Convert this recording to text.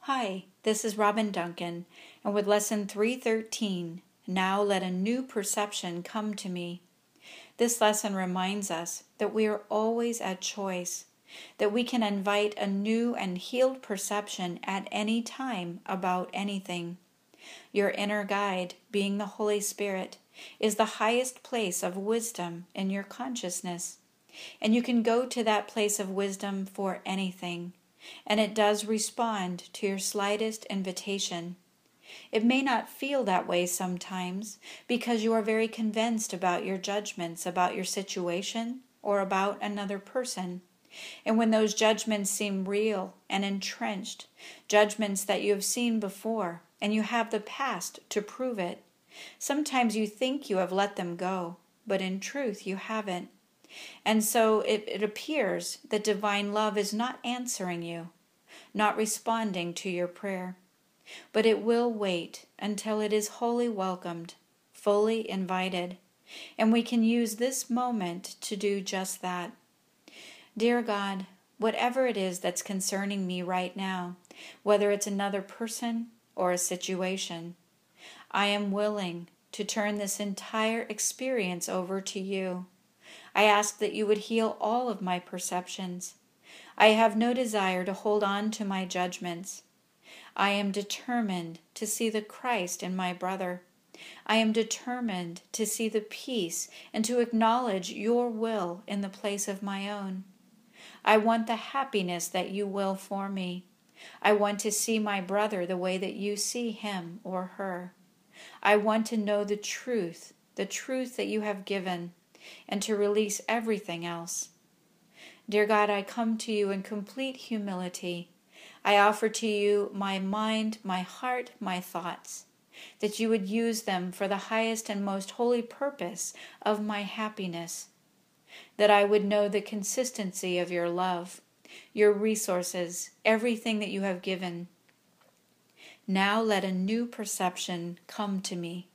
Hi, this is Robin Duncan, and with Lesson 313, Now Let a New Perception Come to Me. This lesson reminds us that we are always at choice, that we can invite a new and healed perception at any time about anything. Your inner guide, being the Holy Spirit, is the highest place of wisdom in your consciousness, and you can go to that place of wisdom for anything. And it does respond to your slightest invitation. It may not feel that way sometimes because you are very convinced about your judgments about your situation or about another person. And when those judgments seem real and entrenched, judgments that you have seen before and you have the past to prove it, sometimes you think you have let them go, but in truth you haven't. And so it appears that divine love is not answering you, not responding to your prayer. But it will wait until it is wholly welcomed, fully invited, and we can use this moment to do just that. Dear God, whatever it is that's concerning me right now, whether it's another person or a situation, I am willing to turn this entire experience over to you. I ask that you would heal all of my perceptions. I have no desire to hold on to my judgments. I am determined to see the Christ in my brother. I am determined to see the peace and to acknowledge your will in the place of my own. I want the happiness that you will for me. I want to see my brother the way that you see him or her. I want to know the truth that you have given, and to release everything else. Dear God, I come to you in complete humility. I offer to you my mind, my heart, my thoughts, that you would use them for the highest and most holy purpose of my happiness, that I would know the consistency of your love, your resources, everything that you have given. Now let a new perception come to me.